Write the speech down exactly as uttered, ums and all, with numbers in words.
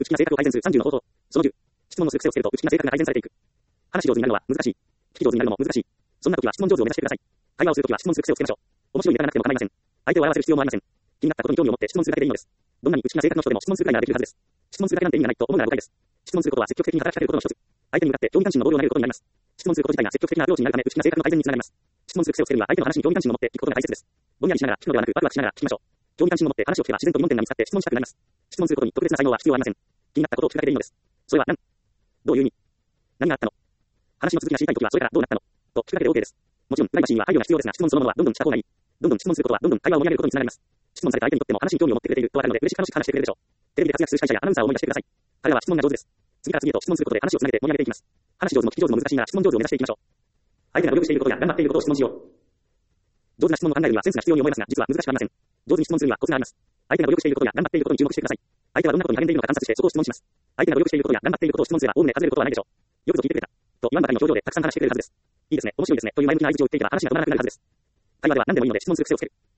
気な性格を改善するさんじゅうの方法。そのじゅう。質問のする癖をつけると内気な性格が改善されていく。話し上手になるのは難しい。聞き上手になるのも難しい。そんな時は質問上手を目指してください。会話をするときは質問する癖をつけましょう。面白いネタがなくても構いません。相手を笑わせる必要もありません。気になったことに興味を持って質問するだけでいいのです。どんなに内気な性格の人でも質問するくらいならできるはずです。質問するだけなんて意味がないと思うなら誤解です。質問することは積極的に働きかけることの一つ。相手に向かって興味関心のボールを投げることになります。質問すること自体が積極的なアプローチになるため、内気な性格の改善につながります。質問する癖をつけるには相手の話に興味関心を持って聞くことが大切です。ぼんやりしながら聞くのではなく、ワクワクしながら聞きましょう。興味関心を持って話を聞けば自然と疑問点が見つかって質問したくなります。質問することに特別な才能は必要ありません。気になったことを聞くだけでいいのです。それは何？どういう意味？何があったの？話の続きが知りたいときはそれからどうなったの？と聞くだけで OK です。もちろん、プライバシーには配慮が必要ですが、質問そのものはどんどんした方がいい。どんどん質問することはどんどん会話を盛り上げることにつながります。質問された相手にとっても話に興味を持ってくれているとわかるので、嬉しく楽しく話してくれるでしょう。テレビで活躍する司会者やアナウンサーを思い出してください。彼らは質問が上手です。次から次へと質問することで話をつなげて盛り上げていきます。話し上手も聞き上手も難しいなら質問上手を目指していきましょう。相手が努力していることや頑張っていることを質問しよう。上手な質問を考えるにはセンスが必要に思いますが、実は難しくありません。上手に質問するにはコツがあります。相手が努力していることや頑張っていることに注目してください。相手はどんなことに励んでいるのか観察してそこを質問します。相手が努力していることや頑張っていることを質問すれば、おおむね数えることはないでしょう。よくぞ聞いてくれた。と言わんばかりの表情でたくさん話してくれるはずです。いいですね、面白いですね、という前向きな相槌を打っていけば話が止まらなくなるはずです。会話では何でもいいので質問する癖をつける。